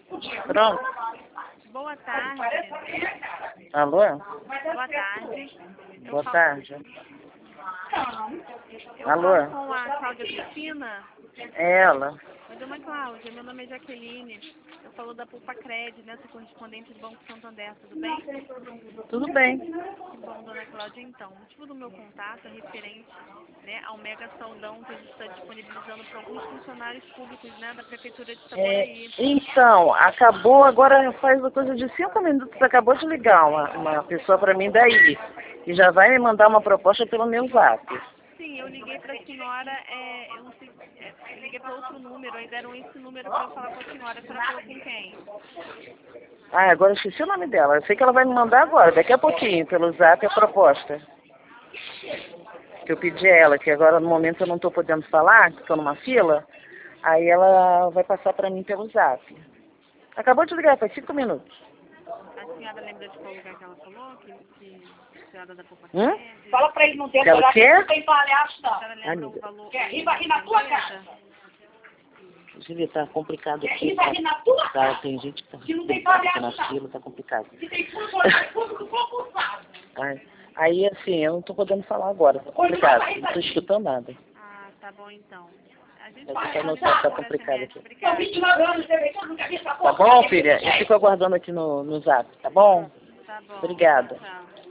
Pronto. Boa tarde. Alô? Boa tarde. Boa tarde. Eu Alô? falo com a Cláudia Cristina. É ela. Oi, dona Cláudia, meu nome é Jaqueline. Eu falo da Pulpacred, né? Sou correspondente do Banco Santander, tudo bem? Tudo bem. Que bom, dona Cláudia. Então, o motivo do meu contato é referente, né, ao mega saudão que a gente está disponibilizando para alguns funcionários públicos, né, da Prefeitura de Itaboraí. Então, acabou agora, faz uma coisa de 5 minutos, acabou de ligar uma pessoa para mim daí. E já vai me mandar uma proposta pelo meu zap. Sim, eu liguei para a senhora, eu não sei, eu liguei para outro número, aí deram esse número para eu falar com a senhora. A senhora falou com quem? Ah, agora eu esqueci o nome dela. Eu sei que ela vai me mandar agora, daqui a pouquinho, pelo zap a proposta. Que eu pedi a ela, que agora no momento eu não estou podendo falar, que estou numa fila. Aí ela vai passar para mim pelo zap. Acabou de ligar, faz 5 minutos. A senhora lembra de qual lugar que ela falou? Que a senhora da Pulpacred? Fala pra ele não ter Ela quer? não tem palhaço, A não. senhora lembra o valor? Quer rir, vai rir na tua cara. Inclusive, tá complicado Quer aqui. rir, vai rir na tua cara. Tem gente que tá Se não tem aqui palhaço, na não. fila, tá complicado. Se tem público concursado. Aí, assim, eu não tô podendo falar agora, tá complicado. Não tô escutando nada. Ah, tá bom então. A gente Vai vai ficar no fazer zap, tá por complicado SMS. aqui. São Obrigada. 29 anos, você nunca viu essa Tá porra. bom, filha? Eu fico aguardando aqui no zap, tá bom? Tá bom. Obrigada. Tchau.